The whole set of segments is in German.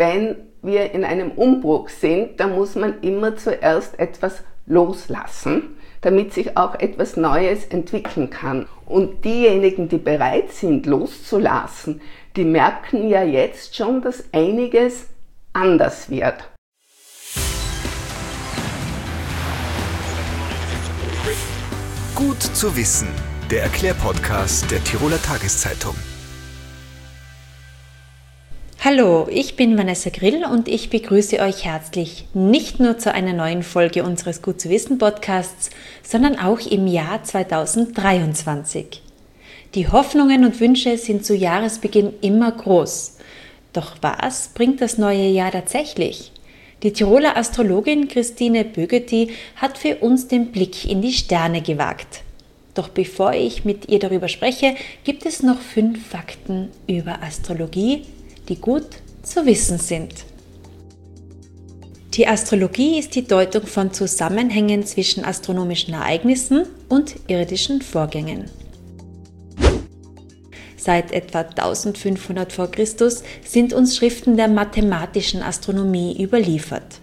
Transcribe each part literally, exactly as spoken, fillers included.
wenn wir in einem Umbruch sind, dann muss man immer zuerst etwas loslassen, damit sich auch etwas Neues entwickeln kann. Und diejenigen, die bereit sind, loszulassen, die merken ja jetzt schon, dass einiges anders wird. Gut zu wissen, der Erklärpodcast der Tiroler Tageszeitung. Hallo, ich bin Vanessa Grill und ich begrüße euch herzlich nicht nur zu einer neuen Folge unseres Gut zu wissen Podcasts, sondern auch im Jahr zweitausenddreiundzwanzig. Die Hoffnungen und Wünsche sind zu Jahresbeginn immer groß. Doch was bringt das neue Jahr tatsächlich? Die Tiroler Astrologin Christine Bögeti hat für uns den Blick in die Sterne gewagt. Doch bevor ich mit ihr darüber spreche, gibt es noch fünf Fakten über Astrologie, die gut zu wissen sind. Die Astrologie ist die Deutung von Zusammenhängen zwischen astronomischen Ereignissen und irdischen Vorgängen. Seit etwa eintausendfünfhundert vor Christus sind uns Schriften der mathematischen Astronomie überliefert.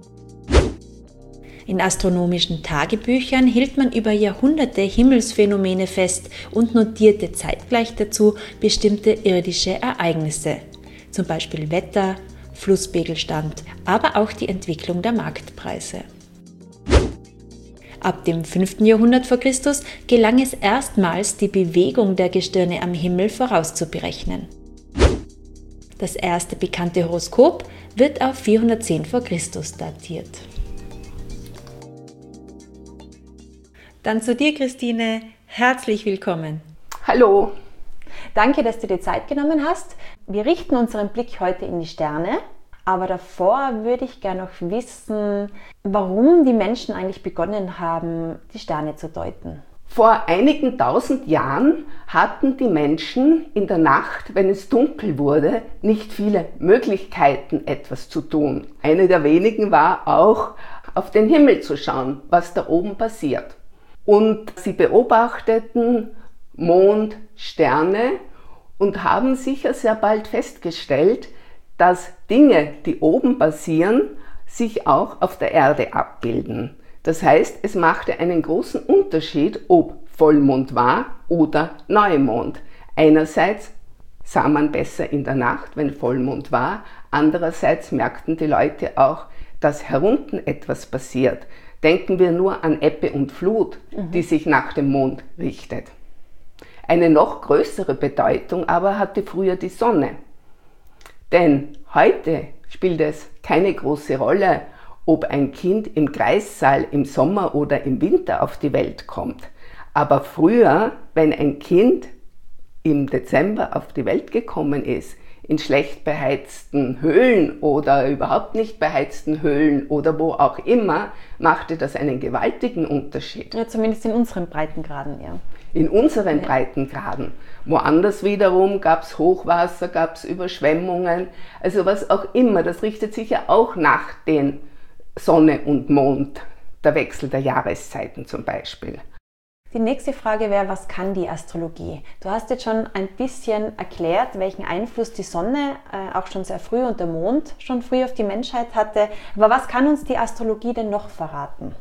In astronomischen Tagebüchern hielt man über Jahrhunderte Himmelsphänomene fest und notierte zeitgleich dazu bestimmte irdische Ereignisse, zum Beispiel Wetter, Flusspegelstand, aber auch die Entwicklung der Marktpreise. Ab dem fünften Jahrhundert vor Christus gelang es erstmals, die Bewegung der Gestirne am Himmel vorauszuberechnen. Das erste bekannte Horoskop wird auf vierhundertzehn vor Christus datiert. Dann zu dir, Christine. Herzlich willkommen. Hallo. Danke, dass du dir Zeit genommen hast. Wir richten unseren Blick heute in die Sterne, aber davor würde ich gerne noch wissen, warum die Menschen eigentlich begonnen haben, die Sterne zu deuten. Vor einigen tausend Jahren hatten die Menschen in der Nacht, wenn es dunkel wurde, nicht viele Möglichkeiten, etwas zu tun. Eine der wenigen war auch, auf den Himmel zu schauen, was da oben passiert. Und sie beobachteten Mond, Sterne und haben sicher sehr bald festgestellt, dass Dinge, die oben passieren, sich auch auf der Erde abbilden. Das heißt, es machte einen großen Unterschied, ob Vollmond war oder Neumond. Einerseits sah man besser in der Nacht, wenn Vollmond war. Andererseits merkten die Leute auch, dass herunten etwas passiert. Denken wir nur an Ebbe und Flut, mhm. die sich nach dem Mond richtet. Eine noch größere Bedeutung aber hatte früher die Sonne. Denn heute spielt es keine große Rolle, ob ein Kind im Kreissaal im Sommer oder im Winter auf die Welt kommt. Aber früher, wenn ein Kind im Dezember auf die Welt gekommen ist, in schlecht beheizten Höhlen oder überhaupt nicht beheizten Höhlen oder wo auch immer, machte das einen gewaltigen Unterschied. Ja, zumindest in unseren Breitengraden, ja. In unseren ja. Breitengraden. Woanders wiederum gab es Hochwasser, gab es Überschwemmungen, also was auch immer. Das richtet sich ja auch nach den Sonne und Mond, der Wechsel der Jahreszeiten zum Beispiel. Die nächste Frage wäre, was kann die Astrologie? Du hast jetzt schon ein bisschen erklärt, welchen Einfluss die Sonne äh, auch schon sehr früh und der Mond schon früh auf die Menschheit hatte. Aber was kann uns die Astrologie denn noch verraten?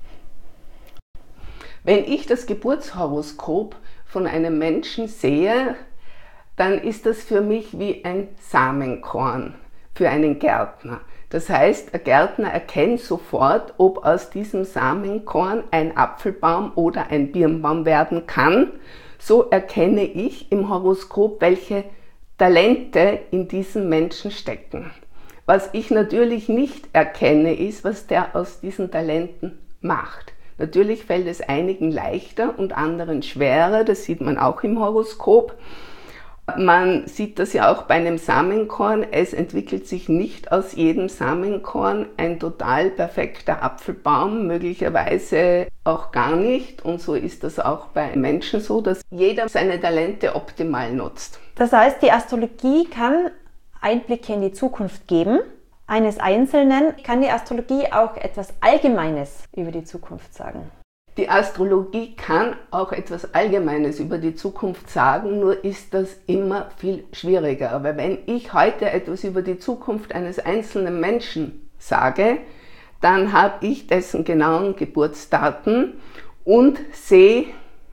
Wenn ich das Geburtshoroskop von einem Menschen sehe, dann ist das für mich wie ein Samenkorn für einen Gärtner. Das heißt, ein Gärtner erkennt sofort, ob aus diesem Samenkorn ein Apfelbaum oder ein Birnbaum werden kann. So erkenne ich im Horoskop, welche Talente in diesem Menschen stecken. Was ich natürlich nicht erkenne, ist, was der aus diesen Talenten macht. Natürlich fällt es einigen leichter und anderen schwerer, das sieht man auch im Horoskop. Man sieht das ja auch bei einem Samenkorn, es entwickelt sich nicht aus jedem Samenkorn ein total perfekter Apfelbaum, möglicherweise auch gar nicht. Und so ist das auch bei Menschen so, dass jeder seine Talente optimal nutzt. Das heißt, die Astrologie kann Einblicke in die Zukunft geben. Eines Einzelnen kann die Astrologie auch etwas Allgemeines über die Zukunft sagen. Die Astrologie kann auch etwas Allgemeines über die Zukunft sagen, nur ist das immer viel schwieriger. Aber wenn ich heute etwas über die Zukunft eines einzelnen Menschen sage, dann habe ich dessen genauen Geburtsdaten und sehe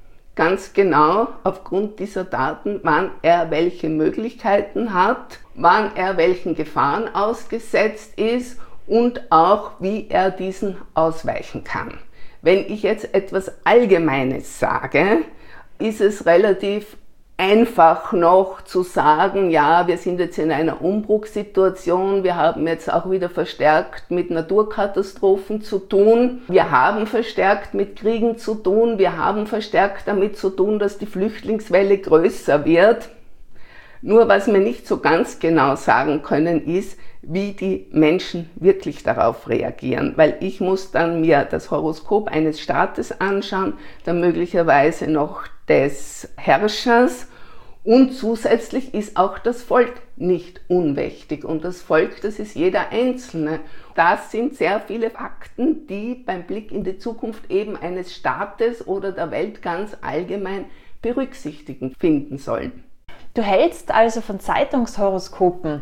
ganz genau aufgrund dieser Daten, wann er welche Möglichkeiten hat, wann er welchen Gefahren ausgesetzt ist und auch wie er diesen ausweichen kann. Wenn ich jetzt etwas Allgemeines sage, ist es relativ einfach noch zu sagen, ja, wir sind jetzt in einer Umbruchssituation, wir haben jetzt auch wieder verstärkt mit Naturkatastrophen zu tun, wir haben verstärkt mit Kriegen zu tun, wir haben verstärkt damit zu tun, dass die Flüchtlingswelle größer wird. Nur was wir nicht so ganz genau sagen können, ist, wie die Menschen wirklich darauf reagieren, weil ich muss dann mir das Horoskop eines Staates anschauen, dann möglicherweise noch des Herrschers und zusätzlich ist auch das Volk nicht unwichtig und das Volk, das ist jeder Einzelne. Das sind sehr viele Fakten, die beim Blick in die Zukunft eben eines Staates oder der Welt ganz allgemein berücksichtigen finden sollen. Du hältst also von Zeitungshoroskopen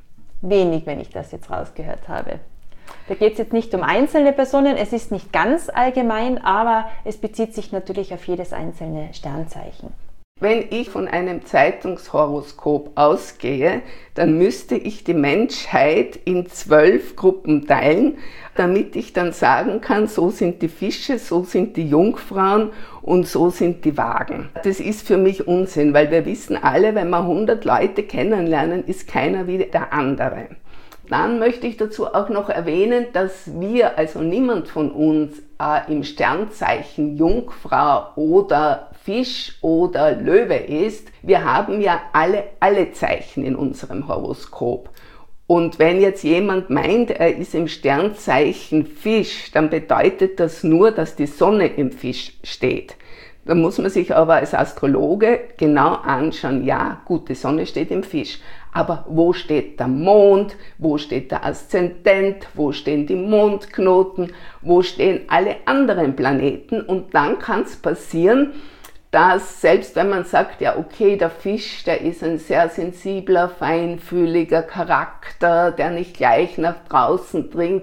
wenig, wenn ich das jetzt rausgehört habe. Da geht es jetzt nicht um einzelne Personen, es ist nicht ganz allgemein, aber es bezieht sich natürlich auf jedes einzelne Sternzeichen. Wenn ich von einem Zeitungshoroskop ausgehe, dann müsste ich die Menschheit in zwölf Gruppen teilen, damit ich dann sagen kann, so sind die Fische, so sind die Jungfrauen und so sind die Wagen. Das ist für mich Unsinn, weil wir wissen alle, wenn wir hundert Leute kennenlernen, ist keiner wie der andere. Dann möchte ich dazu auch noch erwähnen, dass wir, also niemand von uns, äh, im Sternzeichen Jungfrau oder Fisch oder Löwe ist. Wir haben ja alle, alle Zeichen in unserem Horoskop. Und wenn jetzt jemand meint, er ist im Sternzeichen Fisch, dann bedeutet das nur, dass die Sonne im Fisch steht. Da muss man sich aber als Astrologe genau anschauen, ja, gut, die Sonne steht im Fisch, aber wo steht der Mond, wo steht der Aszendent, wo stehen die Mondknoten, wo stehen alle anderen Planeten und dann kann es passieren, dass selbst wenn man sagt, ja okay, der Fisch, der ist ein sehr sensibler, feinfühliger Charakter, der nicht gleich nach draußen dringt,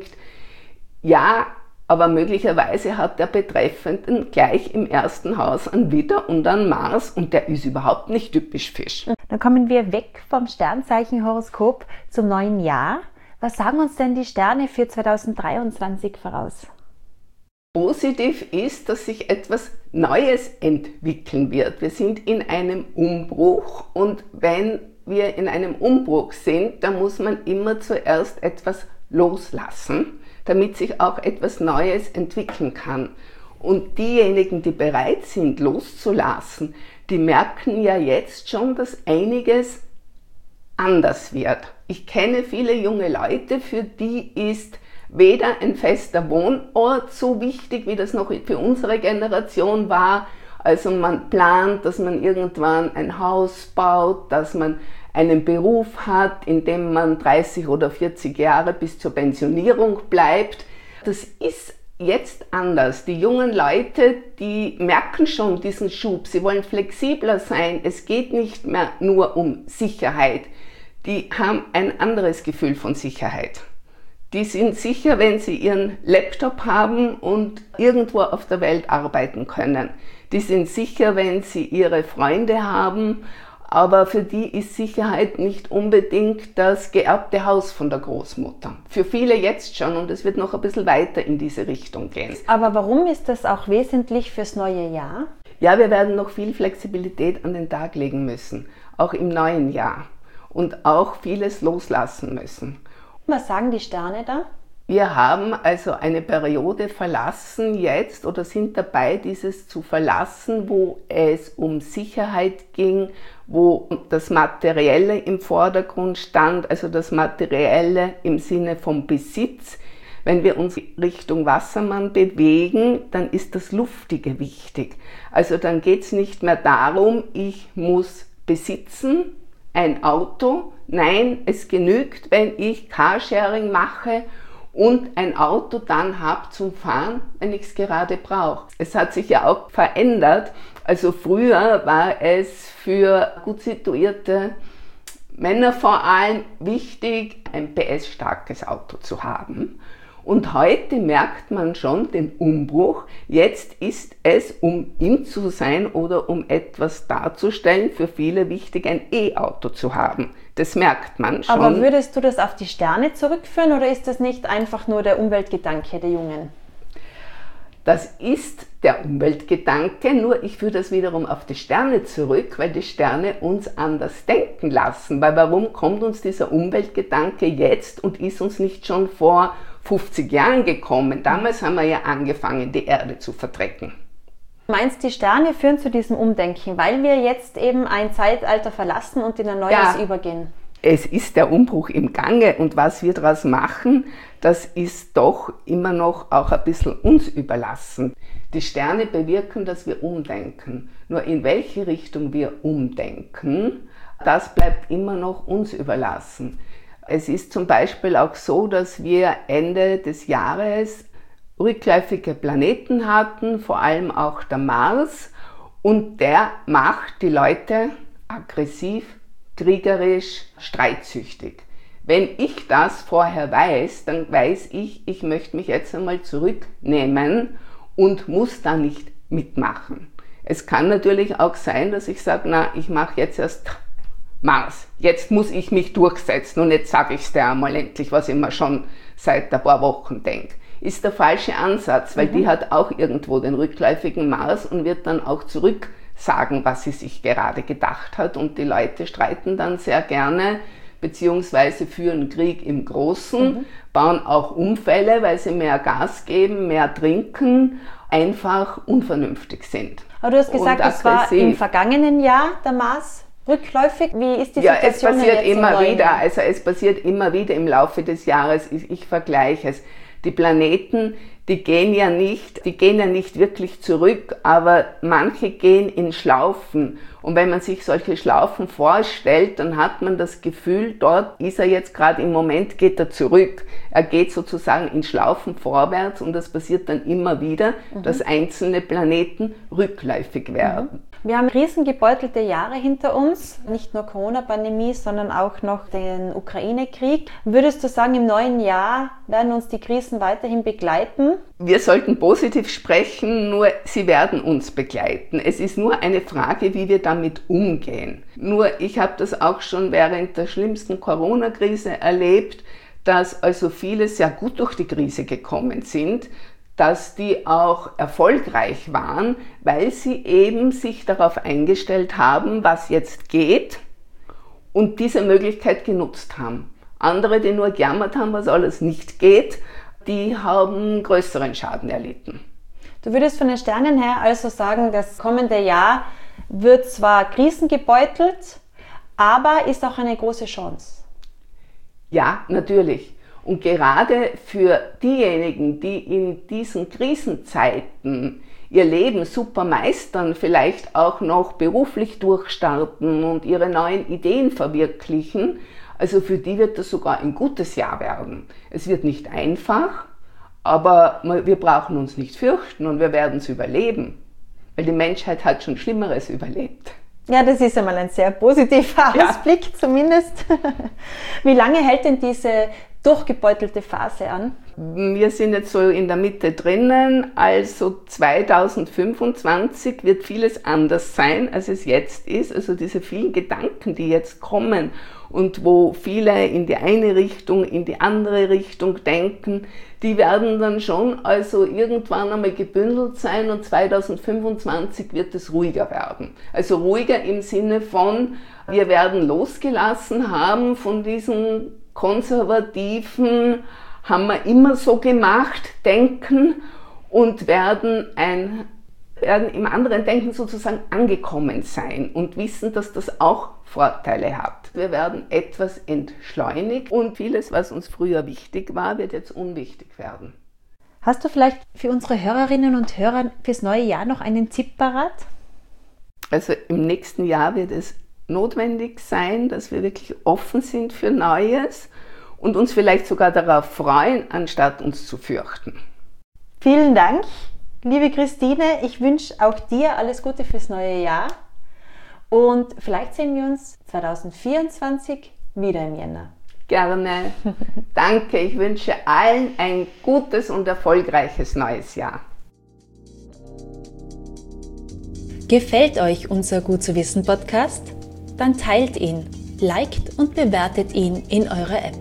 ja, aber möglicherweise hat der Betreffenden gleich im ersten Haus einen Widder und einen Mars und der ist überhaupt nicht typisch Fisch. Dann kommen wir weg vom Sternzeichenhoroskop zum neuen Jahr. Was sagen uns denn die Sterne für zweitausenddreiundzwanzig voraus? Positiv ist, dass sich etwas Neues entwickeln wird. Wir sind in einem Umbruch und wenn wir in einem Umbruch sind, dann muss man immer zuerst etwas loslassen, damit sich auch etwas Neues entwickeln kann. Und diejenigen, die bereit sind, loszulassen, die merken ja jetzt schon, dass einiges anders wird. Ich kenne viele junge Leute, für die ist weder ein fester Wohnort so wichtig, wie das noch für unsere Generation war. Also man plant, dass man irgendwann ein Haus baut, dass man einen Beruf hat, in dem man dreißig oder vierzig Jahre bis zur Pensionierung bleibt. Das ist jetzt anders. Die jungen Leute, die merken schon diesen Schub. Sie wollen flexibler sein. Es geht nicht mehr nur um Sicherheit. Die haben ein anderes Gefühl von Sicherheit. Die sind sicher, wenn sie ihren Laptop haben und irgendwo auf der Welt arbeiten können. Die sind sicher, wenn sie ihre Freunde haben. Aber für die ist Sicherheit nicht unbedingt das geerbte Haus von der Großmutter. Für viele jetzt schon und es wird noch ein bisschen weiter in diese Richtung gehen. Aber warum ist das auch wesentlich fürs neue Jahr? Ja, wir werden noch viel Flexibilität an den Tag legen müssen, auch im neuen Jahr und auch vieles loslassen müssen. Was sagen die Sterne da? Wir haben also eine Periode verlassen jetzt oder sind dabei, dieses zu verlassen, wo es um Sicherheit ging, wo das Materielle im Vordergrund stand, also das Materielle im Sinne vom Besitz. Wenn wir uns Richtung Wassermann bewegen, dann ist das Luftige wichtig. Also dann geht es nicht mehr darum, ich muss besitzen, ein Auto. Nein, es genügt, wenn ich Carsharing mache und ein Auto dann habe zum Fahren, wenn ich es gerade brauche. Es hat sich ja auch verändert. Also früher war es für gut situierte Männer vor allem wichtig, ein P S-starkes Auto zu haben. Und heute merkt man schon den Umbruch. Jetzt ist es, um in zu sein oder um etwas darzustellen, für viele wichtig, ein E-Auto zu haben. Das merkt man schon. Aber würdest du das auf die Sterne zurückführen oder ist das nicht einfach nur der Umweltgedanke der Jungen? Das ist der Umweltgedanke, nur ich führe das wiederum auf die Sterne zurück, weil die Sterne uns anders denken lassen. Weil warum kommt uns dieser Umweltgedanke jetzt und ist uns nicht schon vor fünfzig Jahren gekommen? Damals haben wir ja angefangen, die Erde zu verdrecken. Du meinst, die Sterne führen zu diesem Umdenken, weil wir jetzt eben ein Zeitalter verlassen und in ein neues ja, übergehen? Es ist der Umbruch im Gange und was wir daraus machen, das ist doch immer noch auch ein bisschen uns überlassen. Die Sterne bewirken, dass wir umdenken. Nur in welche Richtung wir umdenken, das bleibt immer noch uns überlassen. Es ist zum Beispiel auch so, dass wir Ende des Jahres rückläufige Planeten hatten, vor allem auch der Mars, und der macht die Leute aggressiv, kriegerisch, streitsüchtig. Wenn ich das vorher weiß, dann weiß ich, ich möchte mich jetzt einmal zurücknehmen und muss da nicht mitmachen. Es kann natürlich auch sein, dass ich sage, na, ich mache jetzt erst Mars. Jetzt muss ich mich durchsetzen und jetzt sage ich es dir einmal endlich, was ich mir schon seit ein paar Wochen denke. Ist der falsche Ansatz, weil mhm. die hat auch irgendwo den rückläufigen Mars und wird dann auch zurück sagen, was sie sich gerade gedacht hat, und die Leute streiten dann sehr gerne, beziehungsweise führen Krieg im Großen, mhm. bauen auch Unfälle, weil sie mehr Gas geben, mehr trinken, einfach unvernünftig sind. Aber du hast gesagt, es war im vergangenen Jahr der Mars rückläufig. Wie ist die ja, Situation es passiert jetzt immer wieder, also es passiert immer wieder im Laufe des Jahres, ich, ich vergleiche es. Die Planeten, die gehen ja nicht, die gehen ja nicht wirklich zurück, aber manche gehen in Schlaufen. Und wenn man sich solche Schlaufen vorstellt, dann hat man das Gefühl, dort ist er jetzt gerade im Moment, geht er zurück. Er geht sozusagen in Schlaufen vorwärts und das passiert dann immer wieder, mhm. dass einzelne Planeten rückläufig werden. Mhm. Wir haben riesengebeutelte Jahre hinter uns, nicht nur Corona-Pandemie, sondern auch noch den Ukraine-Krieg. Würdest du sagen, im neuen Jahr werden uns die Krisen weiterhin begleiten? Wir sollten positiv sprechen, nur sie werden uns begleiten. Es ist nur eine Frage, wie wir damit umgehen. Nur ich habe das auch schon während der schlimmsten Corona-Krise erlebt, dass also viele sehr gut durch die Krise gekommen sind, dass die auch erfolgreich waren, weil sie eben sich darauf eingestellt haben, was jetzt geht und diese Möglichkeit genutzt haben. Andere, die nur gejammert haben, was alles nicht geht, die haben größeren Schaden erlitten. Du würdest von den Sternen her also sagen, das kommende Jahr wird zwar krisengebeutelt, aber ist auch eine große Chance. Ja, natürlich. Und gerade für diejenigen, die in diesen Krisenzeiten ihr Leben super meistern, vielleicht auch noch beruflich durchstarten und ihre neuen Ideen verwirklichen, also für die wird das sogar ein gutes Jahr werden. Es wird nicht einfach, aber wir brauchen uns nicht fürchten und wir werden es überleben, weil die Menschheit hat schon Schlimmeres überlebt. Ja, das ist einmal ein sehr positiver Ausblick, ja. Zumindest. Wie lange hält denn diese durchgebeutelte Phase an? Wir sind jetzt so in der Mitte drinnen, also zweitausendfünfundzwanzig wird vieles anders sein, als es jetzt ist. Also diese vielen Gedanken, die jetzt kommen und wo viele in die eine Richtung, in die andere Richtung denken, die werden dann schon also irgendwann einmal gebündelt sein und zweitausendfünfundzwanzig wird es ruhiger werden. Also ruhiger im Sinne von, wir werden losgelassen haben von diesen konservativen, haben wir immer so gemacht, denken und werden, ein, werden im anderen Denken sozusagen angekommen sein und wissen, dass das auch Vorteile hat. Wir werden etwas entschleunigt und vieles, was uns früher wichtig war, wird jetzt unwichtig werden. Hast du vielleicht für unsere Hörerinnen und Hörer fürs neue Jahr noch einen Tipp parat? Also im nächsten Jahr wird es notwendig sein, dass wir wirklich offen sind für Neues und uns vielleicht sogar darauf freuen, anstatt uns zu fürchten. Vielen Dank, liebe Christine. Ich wünsche auch dir alles Gute fürs neue Jahr und vielleicht sehen wir uns zwanzig vierundzwanzig wieder im Jänner. Gerne. Danke. Ich wünsche allen ein gutes und erfolgreiches neues Jahr. Gefällt euch unser Gut zu wissen Podcast? Dann teilt ihn, liked und bewertet ihn in eurer App.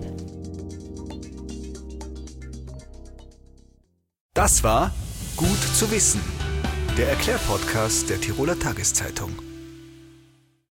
Das war Gut zu wissen, der Erklärpodcast der Tiroler Tageszeitung.